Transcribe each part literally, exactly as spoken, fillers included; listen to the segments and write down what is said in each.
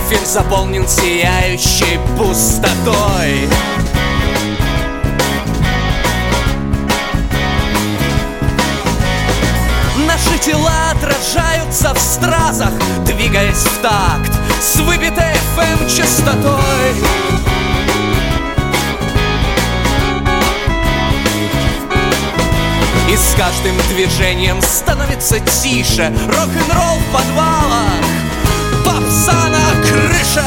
Эфир заполнен сияющей пустотой. Наши тела отражаются в стразах, двигаясь в такт с выбитой эф эм частотой. И с каждым движением становится тише. Рок-н-ролл в подвалах, попса на крыше.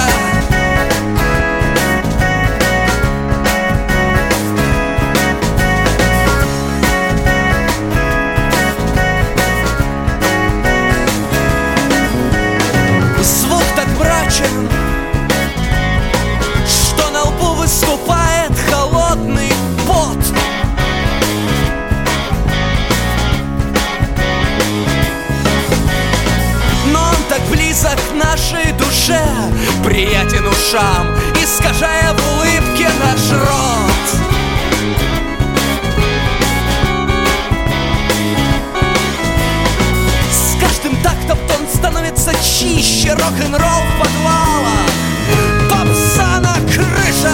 Звук так мрачен, что на лбу выступает холодный пот. Так близок к нашей душе, приятен ушам, искажая в улыбке наш рот. С каждым тактом тон становится чище. Рок-н-ролл в подвалах, попса на крыше.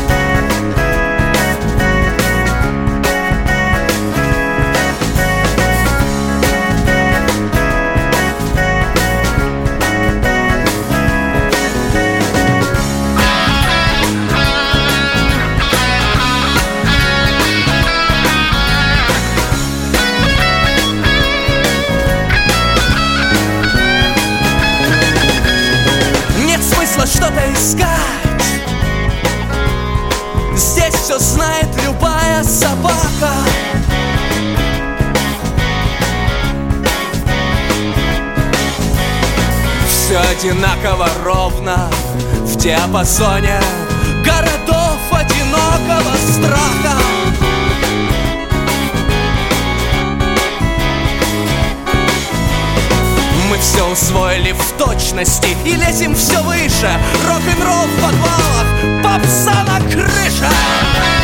Что-то искать. Здесь все знает любая собака. Все одинаково ровно в диапазоне городов одинокого страха. Мы все усвоили в точности и лезем все выше. Рок-н-ролл в подвалах, попса на крыше.